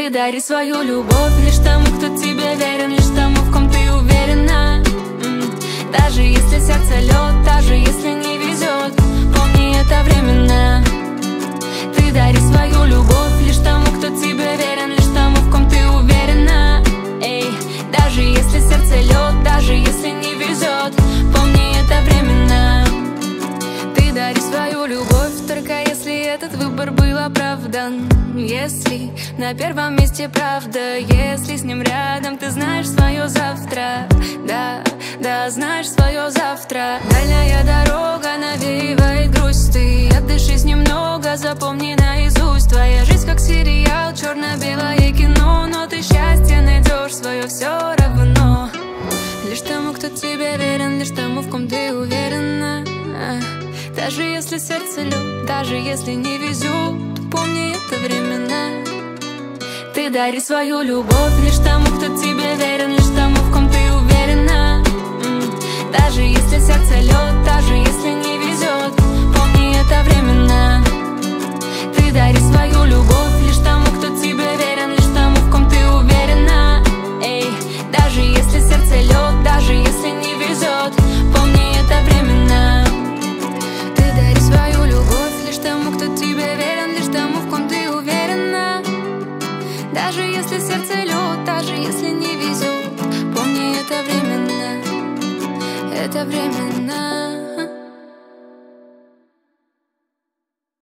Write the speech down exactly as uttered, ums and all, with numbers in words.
Ты дари свою любовь лишь тому, кто тебе верен, лишь тому, в ком ты уверена. Даже если сердце лед, даже если не везет, помни, это временно. Ты дари свою любовь лишь тому, кто тебе верен, лишь тому, в ком ты уверена. Эй, даже если сердце лед, даже если не везет, помни, это временно. Ты дари свою любовь только если этот выбор был оправдан. Если на первом месте правда, если с ним рядом ты знаешь свое завтра. Да, да, знаешь свое завтра. Дальняя дорога навеивает грусть, ты отдышись немного, запомни наизусть. Твоя жизнь как сериал, черно-белое кино, но ты счастье найдешь свое все равно. Лишь тому, кто тебе верен, лишь тому, в ком ты уверена. Даже если сердце лед, даже если не везет, помни, это временно. Ты дари свою любовь лишь тому, кто тебе верен, лишь тому, в ком ты уверена. Даже если сердце лед, даже если не везет, помни, это временно. Ты дари свою любовь лишь тому, кто тебе верен, лишь тому, в ком ты уверена. Эй, даже если сердце лед, даже если не везет, помни, это временно. Ты дари свою любовь лишь тому, кто тебе верен, лишь тому, в ком ты уверена. Даже если сердце лед, даже если не везет, помни, это временно. Это временно.